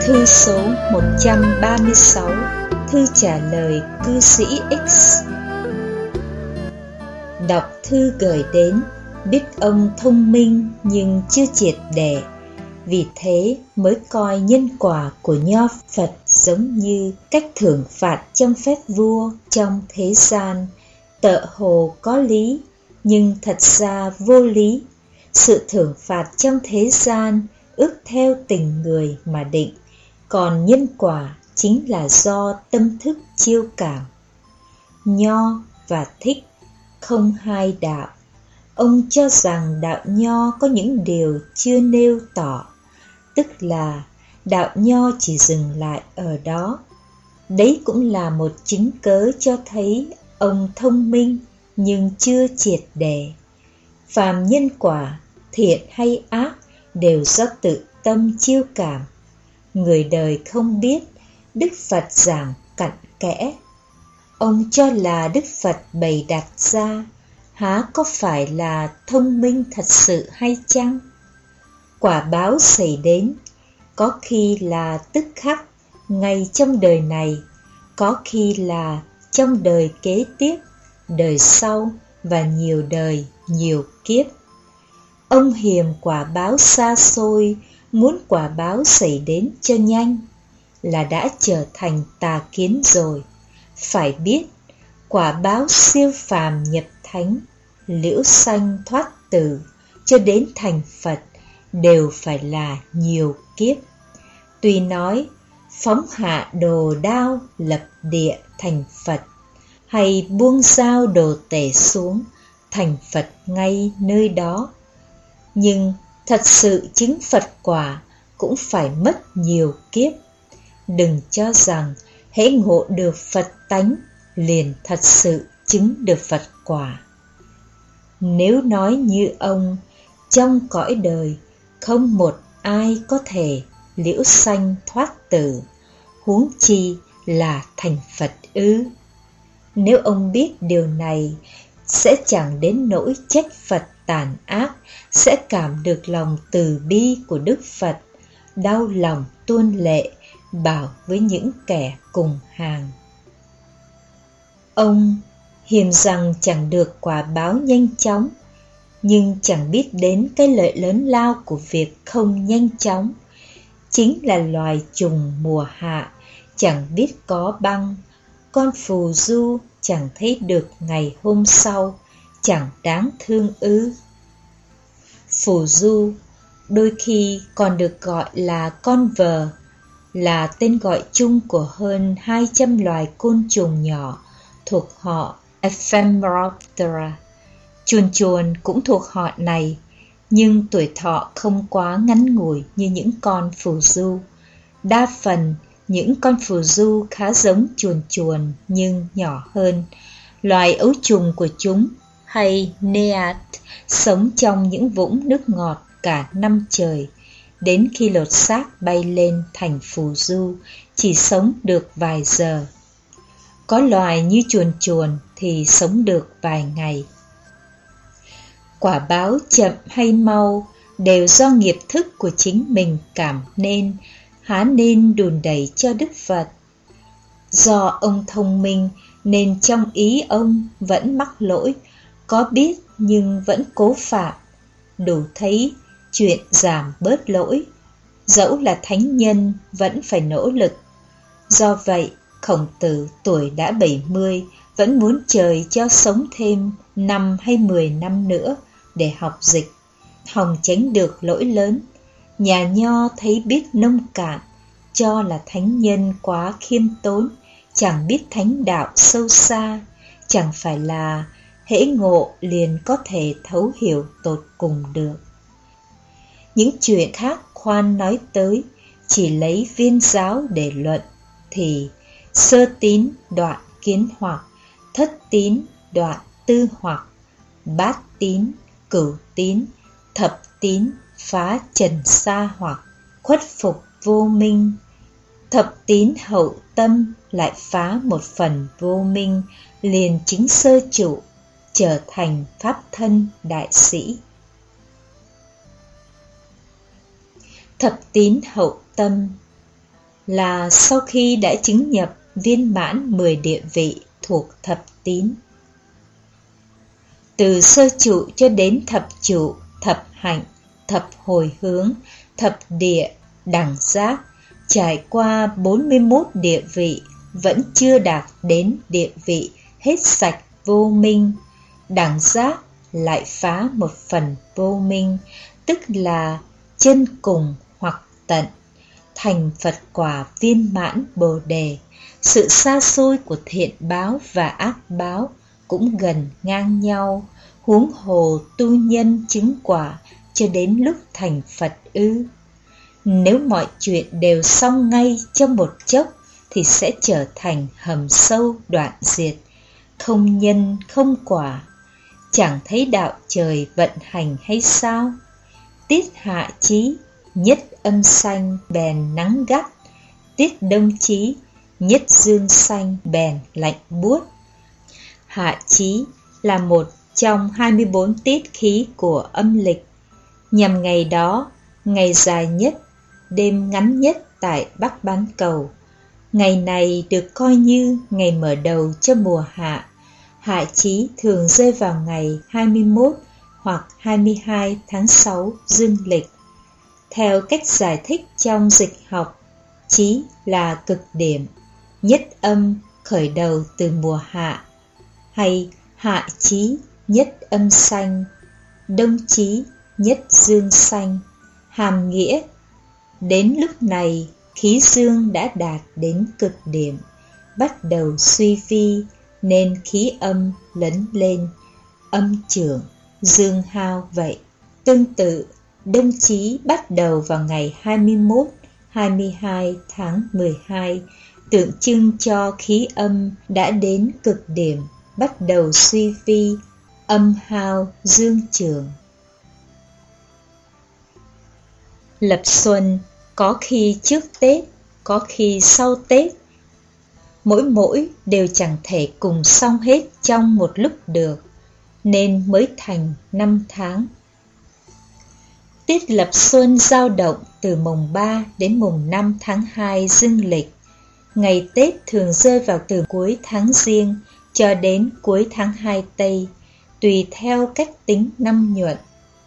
Thư số 136, thư trả lời cư sĩ X. Đọc thư gửi đến, biết ông thông minh nhưng chưa triệt để, vì thế mới coi nhân quả của Nho Phật giống như cách thưởng phạt trong phép vua trong thế gian, tợ hồ có lý nhưng thật ra vô lý. Sự thưởng phạt trong thế gian ước theo tình người mà định, còn nhân quả chính là do tâm thức chiêu cảm. Nho và Thích không hai đạo. Ông cho rằng đạo Nho có những điều chưa nêu tỏ, tức là đạo Nho chỉ dừng lại ở đó. Đấy cũng là một chứng cớ cho thấy ông thông minh nhưng chưa triệt để. Phàm nhân quả, thiện hay ác, đều do tự tâm chiêu cảm. Người đời không biết, Đức Phật giảng cặn kẽ. Ông cho là Đức Phật bày đặt ra, há có phải là thông minh thật sự hay chăng? Quả báo xảy đến, có khi là tức khắc, ngay trong đời này, có khi là trong đời kế tiếp, đời sau và nhiều đời, nhiều kiếp. Ông hiềm quả báo xa xôi, muốn quả báo xảy đến cho nhanh, là đã trở thành tà kiến rồi. Phải biết, quả báo siêu phàm nhập thánh, liễu sanh thoát tử, cho đến thành Phật, đều phải là nhiều kiếp. Tuy nói, phóng hạ đồ đao lập địa thành Phật, hay buông dao đồ tể xuống, thành Phật ngay nơi đó. Nhưng thật sự chứng Phật quả cũng phải mất nhiều kiếp. Đừng cho rằng hễ ngộ được Phật tánh liền thật sự chứng được Phật quả. Nếu nói như ông, trong cõi đời không một ai có thể liễu sanh thoát tử, huống chi là thành Phật ư? Nếu ông biết điều này, sẽ chẳng đến nỗi trách Phật tàn ác, sẽ cảm được lòng từ bi của Đức Phật, đau lòng tuôn lệ, bảo với những kẻ cùng hàng. Ông hiềm rằng chẳng được quả báo nhanh chóng, nhưng chẳng biết đến cái lợi lớn lao của việc không nhanh chóng. Chính là loài trùng mùa hạ, chẳng biết có băng, con phù du chẳng thấy được ngày hôm sau, chẳng đáng thương ư? Phù du đôi khi còn được gọi là con vờ, là tên gọi chung của hơn 200 loài côn trùng nhỏ thuộc họ Ephemeroptera. Chuồn chuồn cũng thuộc họ này, nhưng tuổi thọ không quá ngắn ngủi như những con phù du. Đa phần những con phù du khá giống chuồn chuồn nhưng nhỏ hơn. Loài ấu trùng của chúng, hay Neat, sống trong những vũng nước ngọt cả năm trời. Đến khi lột xác bay lên thành phù du, chỉ sống được vài giờ. Có loài như chuồn chuồn thì sống được vài ngày. Quả báo chậm hay mau đều do nghiệp thức của chính mình cảm nên, há nên đùn đẩy cho Đức Phật. Do ông thông minh nên trong ý ông vẫn mắc lỗi, có biết nhưng vẫn cố phạm, đủ thấy chuyện giảm bớt lỗi. Dẫu là thánh nhân vẫn phải nỗ lực. Do vậy, Khổng Tử tuổi đã 70 vẫn muốn trời cho sống thêm 5 hay 10 năm nữa để học dịch, hòng tránh được lỗi lớn. Nhà Nho thấy biết nông cạn, cho là thánh nhân quá khiêm tốn, chẳng biết thánh đạo sâu xa, chẳng phải là hễ ngộ liền có thể thấu hiểu tột cùng được. Những chuyện khác khoan nói tới, chỉ lấy viên giáo để luận, thì sơ tín đoạn kiến hoặc, thất tín đoạn tư hoặc, bát tín, cửu tín, thập tín phá trần sa hoặc, khuất phục vô minh. Thập tín hậu tâm lại phá một phần vô minh, liền chứng sơ trụ, trở thành pháp thân đại sĩ. Thập tín hậu tâm là sau khi đã chứng nhập viên mãn 10 địa vị thuộc thập tín. Từ sơ trụ cho đến thập trụ, thập hạnh, thập hồi hướng, thập địa, đẳng giác, trải qua 41 địa vị, vẫn chưa đạt đến địa vị hết sạch vô minh. Đẳng giác lại phá một phần vô minh, tức là chân cùng hoặc tận, thành Phật quả viên mãn Bồ Đề. Sự xa xôi của thiện báo và ác báo cũng gần ngang nhau, huống hồ tu nhân chứng quả cho đến lúc thành Phật ư? Nếu mọi chuyện đều xong ngay trong một chốc thì sẽ trở thành hầm sâu đoạn diệt, không nhân không quả. Chẳng thấy đạo trời vận hành hay sao? Tiết hạ chí, nhất âm xanh bèn nắng gắt, tiết đông chí, nhất dương xanh bèn lạnh buốt. Hạ chí là một trong 24 tiết khí của âm lịch, nhằm ngày đó, ngày dài nhất, đêm ngắn nhất tại Bắc Bán Cầu. Ngày này được coi như ngày mở đầu cho mùa hạ. Hạ chí thường rơi vào ngày 21 hoặc 22 tháng 6 dương lịch. Theo cách giải thích trong dịch học, chí là cực điểm, nhất âm khởi đầu từ mùa hạ, hay hạ chí nhất âm xanh, đông chí nhất dương xanh, hàm nghĩa đến lúc này khí dương đã đạt đến cực điểm, bắt đầu suy vi, nên khí âm lấn lên, âm trưởng, dương hao vậy. Tương tự, đông chí bắt đầu vào ngày 21, 22 tháng 12, tượng trưng cho khí âm đã đến cực điểm, bắt đầu suy vi, âm hao, dương trưởng. Lập xuân có khi trước Tết, có khi sau Tết. Mỗi đều chẳng thể cùng xong hết trong một lúc được, nên mới thành 5 tháng. Tiết lập xuân dao động từ mùng 3 đến mùng 5 tháng 2 dương lịch. Ngày Tết thường rơi vào từ cuối tháng Giêng cho đến cuối tháng 2 Tây, tùy theo cách tính năm nhuận.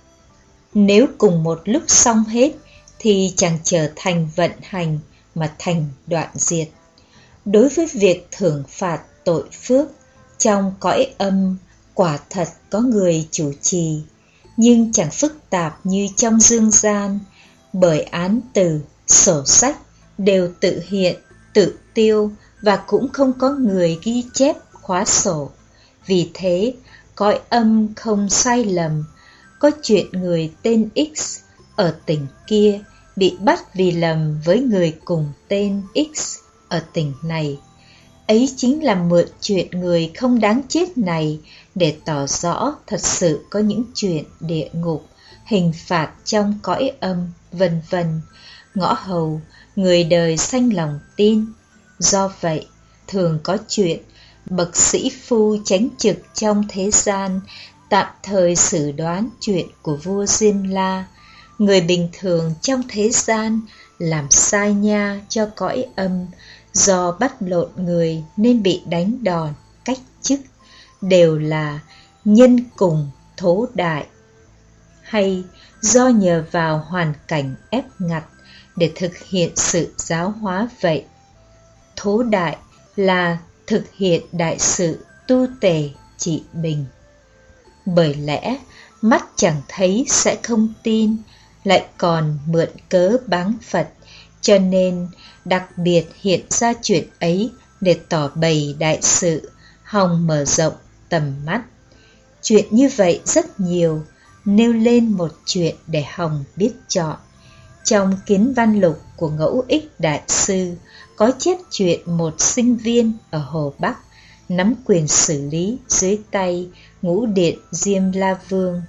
Nếu cùng một lúc xong hết thì chẳng trở thành vận hành mà thành đoạn diệt. Đối với việc thưởng phạt tội phước, trong cõi âm quả thật có người chủ trì, nhưng chẳng phức tạp như trong dương gian, bởi án từ, sổ sách đều tự hiện, tự tiêu và cũng không có người ghi chép khóa sổ. Vì thế, cõi âm không sai lầm. Có chuyện người tên X ở tỉnh kia bị bắt vì lầm với người cùng tên X ở tỉnh này. Ấy chính là mượn chuyện người không đáng chết này để tỏ rõ thật sự có những chuyện địa ngục, hình phạt trong cõi âm, vân vân. Ngõ hầu, người đời sanh lòng tin. Do vậy, thường có chuyện bậc sĩ phu chánh trực trong thế gian tạm thời xử đoán chuyện của vua Diêm La. Người bình thường trong thế gian làm sai nha cho cõi âm, do bắt lộn người nên bị đánh đòn, cách chức, đều là nhân cùng thố đại, hay do nhờ vào hoàn cảnh ép ngặt để thực hiện sự giáo hóa vậy. Thố đại là thực hiện đại sự tu tề trị bình. Bởi lẽ mắt chẳng thấy sẽ không tin, lại còn mượn cớ báng Phật, cho nên đặc biệt hiện ra chuyện ấy để tỏ bày đại sự, hòng mở rộng tầm mắt. Chuyện như vậy rất nhiều, nêu lên một chuyện để hòng biết chọn. Trong Kiến Văn Lục của Ngẫu Ích Đại Sư có chép chuyện một sinh viên ở Hồ Bắc nắm quyền xử lý dưới tay Ngũ Điện Diêm La Vương.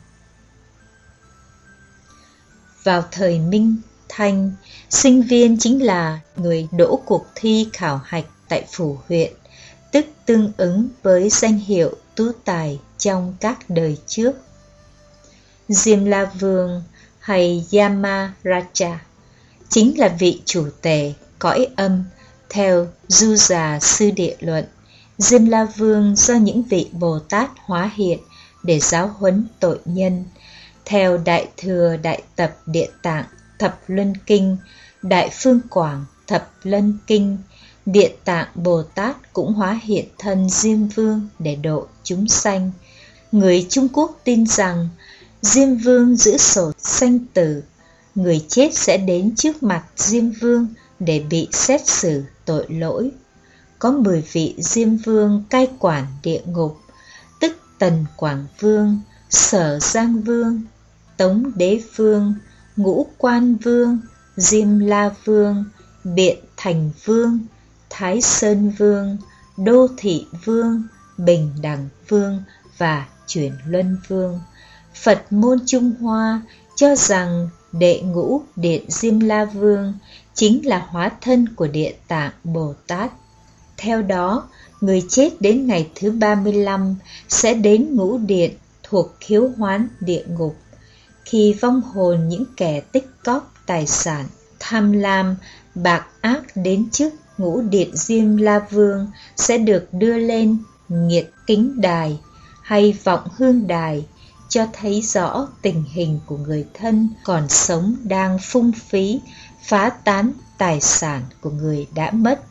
Vào thời Minh Thanh, sinh viên chính là người đỗ cuộc thi khảo hạch tại phủ huyện, tức tương ứng với danh hiệu tú tài trong các đời trước. Diêm La Vương hay Yamaraja chính là vị chủ tể cõi âm. Theo Du Già Sư Địa Luận, Diêm La Vương do những vị Bồ Tát hóa hiện để giáo huấn tội nhân. Theo Đại Thừa Đại Tập Địa Tạng Thập Luân Kinh, Đại Phương Quảng Thập Luân Kinh, Địa Tạng Bồ Tát cũng hóa hiện thân Diêm Vương để độ chúng sanh. Người Trung Quốc tin rằng Diêm Vương giữ sổ sanh tử, người chết sẽ đến trước mặt Diêm Vương để bị xét xử tội lỗi. Có 10 vị Diêm Vương cai quản địa ngục, tức Tần Quảng Vương, Sở Giang Vương, Tống Đế Vương, Ngũ Quan Vương, Diêm La Vương, Biện Thành Vương, Thái Sơn Vương, Đô Thị Vương, Bình Đẳng Vương và Chuyển Luân Vương. Phật môn Trung Hoa cho rằng đệ ngũ Điện Diêm La Vương chính là hóa thân của Địa Tạng Bồ Tát. Theo đó, người chết đến ngày thứ 35 sẽ đến ngũ điện thuộc Khiếu Hoán địa ngục. Khi vong hồn những kẻ tích cóp tài sản, tham lam, bạc ác đến trước ngũ điện Diêm La Vương sẽ được đưa lên Nghiệt Kính Đài hay Vọng Hương Đài, cho thấy rõ tình hình của người thân còn sống đang phung phí, phá tán tài sản của người đã mất.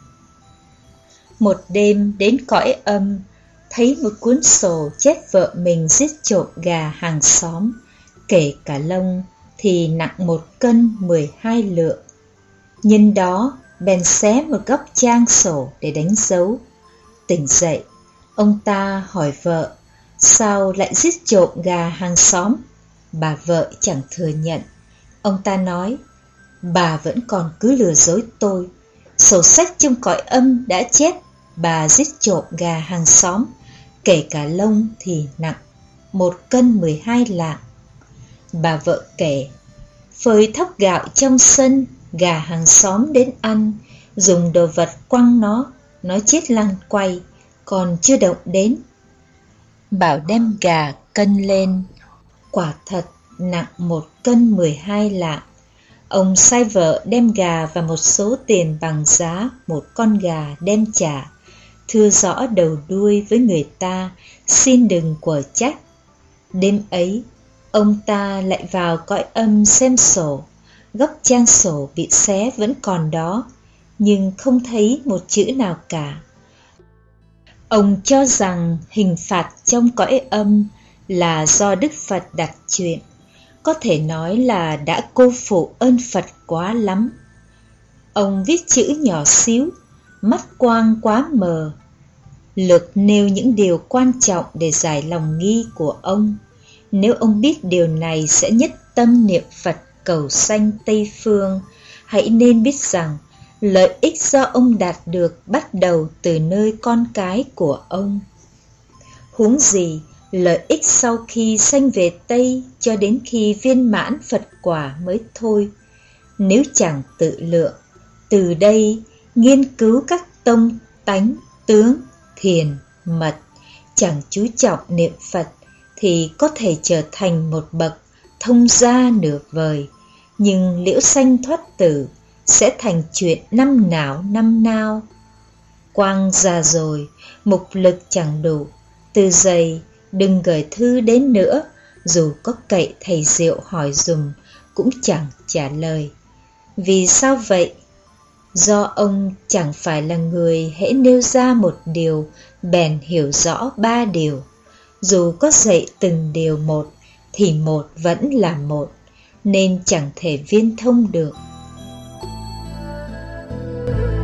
Một đêm đến cõi âm, thấy một cuốn sổ chép vợ mình giết trộm gà hàng xóm, kể cả lông thì nặng 1 cân 12 lượng. Nhân đó bèn xé một góc trang sổ để đánh dấu. Tỉnh dậy, ông ta hỏi vợ, sao lại giết trộm gà hàng xóm? Bà vợ chẳng thừa nhận. Ông ta nói, bà vẫn còn cứ lừa dối tôi. Sổ sách trong cõi âm đã chép bà giết trộm gà hàng xóm, kể cả lông thì nặng 1 cân 12 lạng. Bà vợ kể, phơi thóc gạo trong sân, gà hàng xóm đến ăn, dùng đồ vật quăng nó chết lăn quay, còn chưa động đến. Bảo đem gà cân lên, quả thật nặng 1 cân 12 lạng. Ông sai vợ đem gà và một số tiền bằng giá một con gà đem trả, thưa rõ đầu đuôi với người ta, xin đừng quở trách. Đêm ấy, ông ta lại vào cõi âm xem sổ. Góc trang sổ bị xé vẫn còn đó, nhưng không thấy một chữ nào cả. Ông cho rằng hình phạt trong cõi âm là do Đức Phật đặt chuyện, có thể nói là đã cô phụ ơn Phật quá lắm. Ông viết chữ nhỏ xíu, mắt quang quá mờ, lược nêu những điều quan trọng để giải lòng nghi của ông. Nếu ông biết điều này sẽ nhất tâm niệm Phật cầu sanh Tây Phương, hãy nên biết rằng lợi ích do ông đạt được bắt đầu từ nơi con cái của ông. Huống gì lợi ích sau khi sanh về Tây cho đến khi viên mãn Phật quả mới thôi. Nếu chẳng tự lượng, từ đây nghiên cứu các tông tánh, tướng, thiền, mật, chẳng chú trọng niệm Phật, thì có thể trở thành một bậc thông gia nửa vời, nhưng liễu sanh thoát tử sẽ thành chuyện năm não năm nao. Quang già rồi, mục lực chẳng đủ, từ giày đừng gửi thư đến nữa, dù có cậy thầy Diệu hỏi dùm cũng chẳng trả lời. Vì sao vậy? Do ông chẳng phải là người hễ nêu ra một điều bèn hiểu rõ 3 điều. Dù có dạy từng điều một thì một vẫn là một, nên chẳng thể viên thông được.